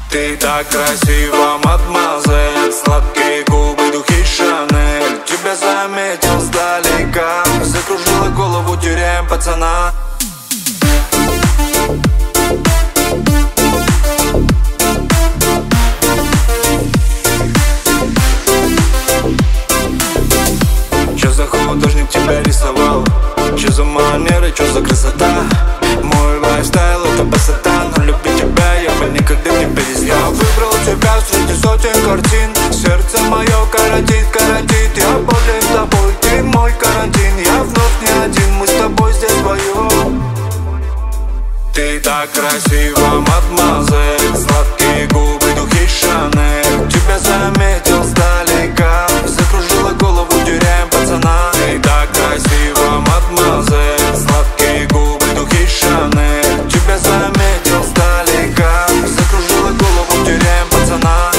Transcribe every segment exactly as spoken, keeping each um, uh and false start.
Ты так красива, мадемуазель, сладкие губы, духи Шанель. Тебя заметил сдалека, закружила голову, теряем пацана. Чё за художник тебя рисовал? Чё за манеры, чё за красота? Мой лайфстайл — это красота, но любить тебя я бы никогда не перестал. Я выбрал тебя среди сотен картин. Сердце мое коротит, коротит. Я болен тобой, ты мой карантин. Я вновь не один, мы с тобой здесь вдвоем. Ты так красива, мадемуазель, сладкие губы, духи Шанель. Тебя заметил сдалека, закружила голову, теряем пацана. Ты так красива, мадемуазель, сладкие губы, духи Шанель. Тебя заметил сдалека, закружила голову, теряем пацана.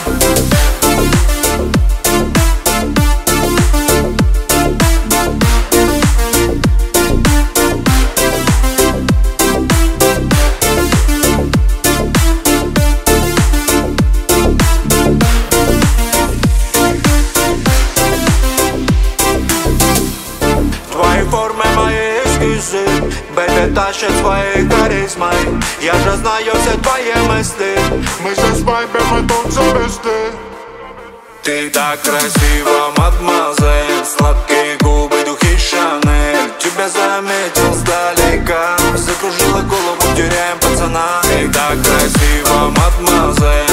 Формы мои эскизы, бэби, тащат своей харизмой. Я же знаю все твои мысли. Мы же с вайбом, мы тут зависты. Ты так красива, мадемуазель, сладкие губы, духи Шанель. Тебя заметил сдалека, закружила голову, теряем пацана. Ты так красива, мадемуазель.